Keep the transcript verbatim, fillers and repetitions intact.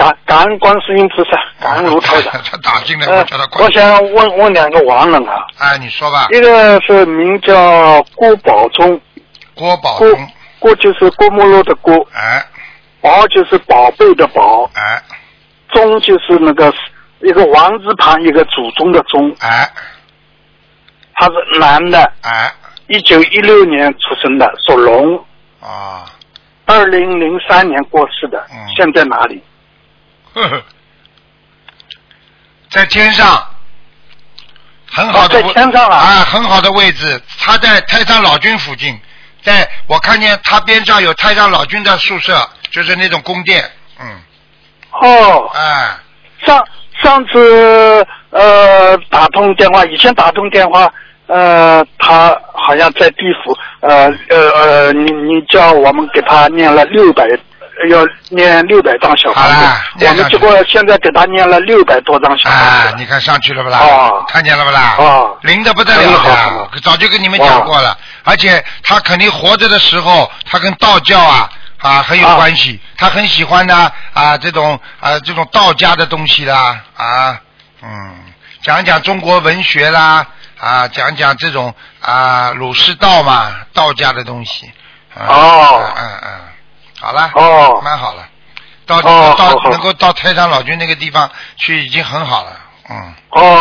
感感恩观世音菩萨，感恩卢台长。 他打进来， 呃我叫他关。 我想问问两个亡人啊。 哎，你说吧。 一个是名叫郭宝忠。 郭宝忠。郭就是郭沫若的郭。 哎。 宝就是宝贝的宝。 哎。 忠就是那个一个王字旁一个祖宗的宗。 哎。 他是男的。 哎。 一九一六年出生的，属龙。 啊。 二零零三年过世的。 嗯。 现在哪里？ 呵呵。在天上。很好的、 哦、在天上了啊，很好的位置。他在太上老君附近，在我看见他边上有太上老君的宿舍，就是那种宫殿。嗯。 哦。 哎。 上上次呃打通电话，以前打通电话，呃，他好像在地府，呃呃呃，你你叫我们给他念了六百。要念六百张小房子，我们结果现在给他念了六百多张小房子。 啊，你看上去了不啦？ 哦， 看见了不啦？ 哦， 灵的不得了的，早就跟你们讲过了。而且他肯定活着的时候，他跟道教啊啊很有关系，啊、他很喜欢呢啊这种啊这种道家的东西啦啊嗯，讲讲中国文学啦啊讲讲这种啊儒释道嘛道家的东西。啊、 哦， 嗯嗯。嗯好了， 哦， 蛮好了，到、 哦、 到能够到太上老君那个地方去已经很好了，嗯。 哦。